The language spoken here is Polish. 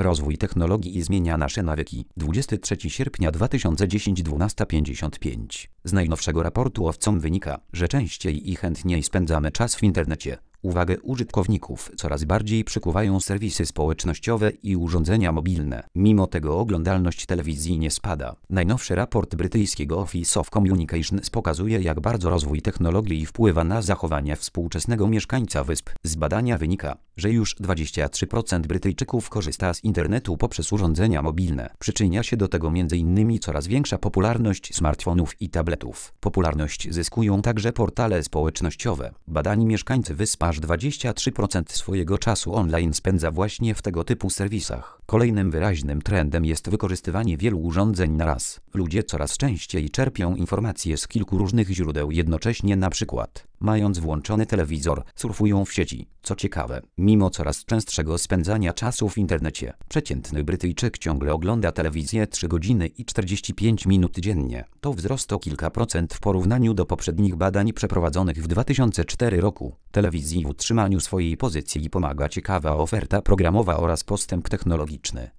Rozwój technologii zmienia nasze nawyki. 23 sierpnia 2010 12:55. Z najnowszego raportu Ovcom wynika, że częściej i chętniej spędzamy czas w internecie. Uwagę użytkowników coraz bardziej przykuwają serwisy społecznościowe i urządzenia mobilne. Mimo tego oglądalność telewizji nie spada. Najnowszy raport brytyjskiego Office of Communications pokazuje, jak bardzo rozwój technologii wpływa na zachowanie współczesnego mieszkańca wysp. Z badania wynika, że już 23% Brytyjczyków korzysta z internetu poprzez urządzenia mobilne. Przyczynia się do tego m.in. coraz większa popularność smartfonów i tabletów. Popularność zyskują także portale społecznościowe. Badani mieszkańcy wysp aż 23% swojego czasu online spędza właśnie w tego typu serwisach. Kolejnym wyraźnym trendem jest wykorzystywanie wielu urządzeń na raz. Ludzie coraz częściej czerpią informacje z kilku różnych źródeł jednocześnie, na przykład mając włączony telewizor, surfują w sieci. Co ciekawe, mimo coraz częstszego spędzania czasu w internecie, przeciętny Brytyjczyk ciągle ogląda telewizję 3 godziny i 45 minut dziennie. To wzrost o kilka procent w porównaniu do poprzednich badań przeprowadzonych w 2004 roku. Telewizji w utrzymaniu swojej pozycji pomaga ciekawa oferta programowa oraz postęp technologiczny.